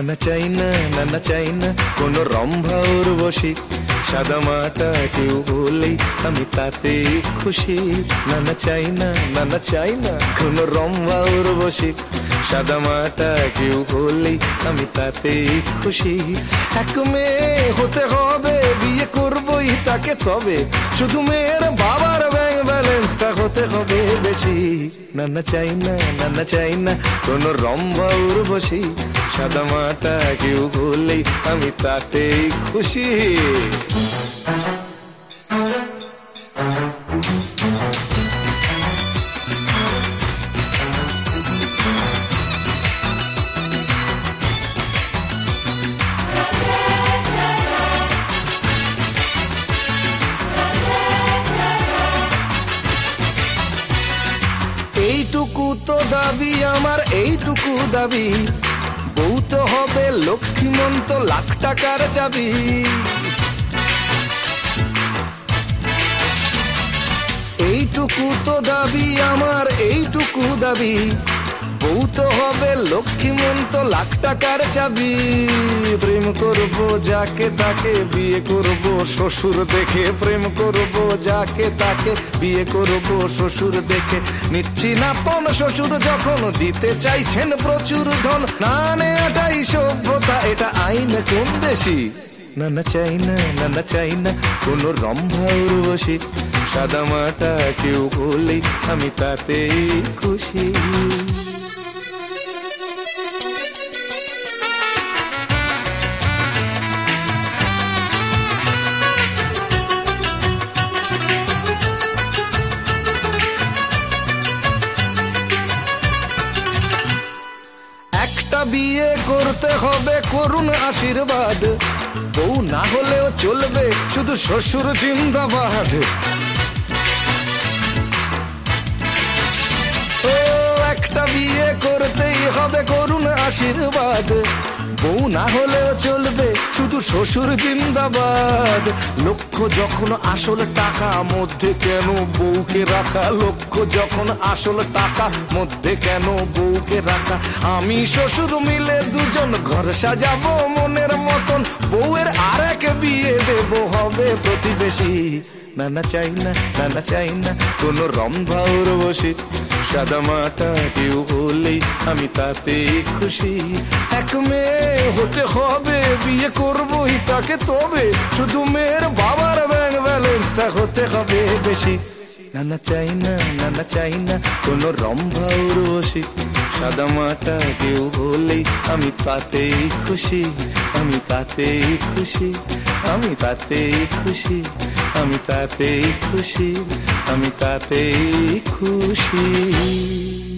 না চাই না, না চাই না কোনো রম্ভা উর্বশী, সাদা মাটা কেউ হলেই আমি তাতে খুশি। না চাই না, না চাই না কোনো রম্ভা উর্বশী, সাদা মাটা কেউ হলেই আমি তাতে খুশি। এক মেয়ে হতে হবে, বিয়ে করবই তাকে তবে, শুধু মেয়ের বাবার ব্যাংক ব্যালেন্সটা হতে হবে বেশি। না চাই না, না চাই না কোনো রম্ভা উর্বশী, সাদা মাটা কেউ হলেই আমি তাতেই খুশি। এইটুকু তো দাবি আমার, এইটুকু দাবি, বউ তো হবে লক্ষ্মীমন্ত, লাখ টাকার চাবি। এইটুকু তো দাবি আমার, এইটুকু দাবি, বউ তো হবে লক্ষ্মীমন্ত, লাখ টাকার চাবি। প্রেম করব যাকে তাকে, বিয়ে করব শ্বশুর দেখে, প্রেম করব যাকে তাকে, বিয়ে করব শ্বশুর দেখে। নিচ্ছি না পণ শ্বশুর যখন, দিতে চাইছেন প্রচুর ধন, না নেওয়াটাই সভ্যতা, এটা আইন কোন দেশি। না চাই না, না চাই না কোনো রম্ভা উর্বশী, সাদা মাটা কেউ হলেই আমি তাতেই খুশি। একটা বিয়ে করতে হবে, করুন আশীর্বাদ, বউ না হলেও চলবে, শুধু শ্বশুর জিন্দাবাদ। ও একটা বিয়ে করতেই হবে, করুন আশীর্বাদ, বউ না হলেও চলবে, শুধু শ্বশুর জিন্দাবাদ। লক্ষ্য যখন আসল টাকা, মধ্যে কেন বউকে রাখা, লক্ষ্য যখন আসল টাকা, মধ্যে কেন বউকে রাখা। আমি শ্বশুর মিলে দুজন ঘর সাজাবো মনের মতন, বউয়ের আর এক বিয়ে দেব হবে প্রতিবেশী। না চাই না, না চাই না কোনো রম্ভা উর্বশী, সাদা মাটা কেউ হলেই আমি তাতেই খুশি। এক মেয়ে হতে হবে, বিয়ে করবই তাকে তবে, শুধু মেয়ের বাবার ব্যাংক ব্যালেন্সটা হতে হবে বেশি। না চাই না, না চাই না কোনো রম্ভা উর্বশী, সাদা মাটা কেউ হলেই আমি তাতেই খুশি, আমি তাতেই খুশি, আমি তাতেই খুশি, আমি তাতেই খুশি, আমি তাতেই খুশি।